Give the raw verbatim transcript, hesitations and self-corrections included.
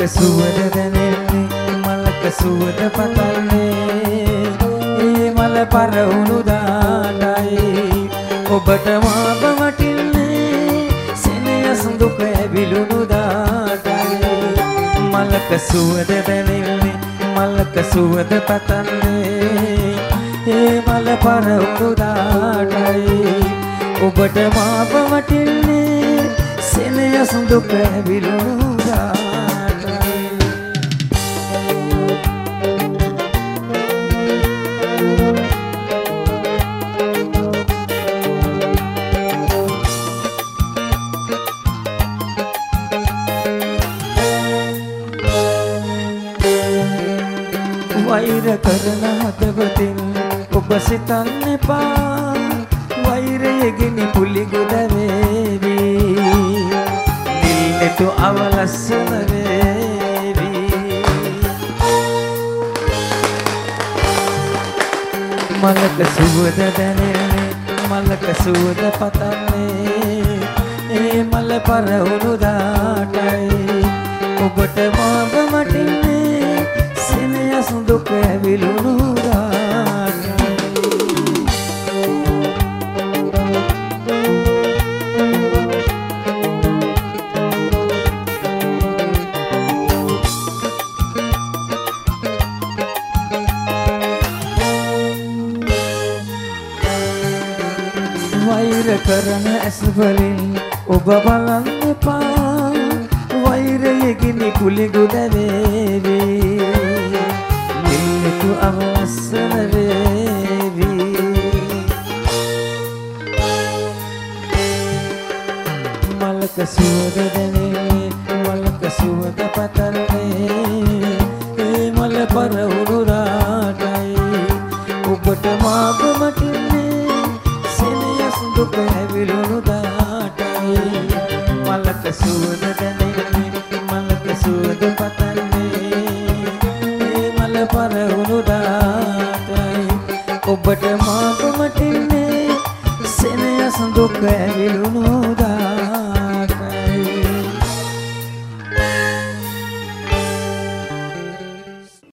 සුවඳ දැනෙන්නේ මලක සුවඳ පතන්නේ ඒ මල පරවුණු දාටයි ඔබට මාව වටින්නේ සෙනෙහස දුක ඇවිලුණු දාටයි මලක සුවඳ දැනෙන්නේ මලක සුවඳ පතන්නේ ඒ මල පරවුණු දාටයි ඔබට මාව වටින්නේ සෙනෙහස දුක ඇවිලුණු වෛර කරන හදවතින් ඔබ සිතන්න එපා වෛරයේ ගිනි පුලි ගොඩ වේවි නිල්නෙතු අවලස්සන වේවි මලක සුවඳ දැනෙන්නේ මලක සුවඳ පතන්නේ ඒ මල පරවුණු දාටයි ඔබට මාව වටින්නේ සෙනෙහස දුක ඇවිලුණු දාටයි වෛර කරන ඇස් වලින් ඔබ බලන්න එපා වෛරයේ ගිනි කුලි ගොඩ වේවි නිල්නෙතු අවලස්සන වේවි මලක සුවඳ දැනෙන්නේ මලක සුවඳ පතන්නේ ඒ මල පරවුණු දාටයි ඔබට මාව වටින්නේ සෙනෙහස දුක ඇවිලුණු දාටයි මලක සුවඳ දැනෙන්නේ මලක සුවඳ පතන්නේ ඒ මල පරවුණු දාටයි ඔබට මාව වටින්නේ සෙනෙහස දුක ඇවිලුණු දාටයි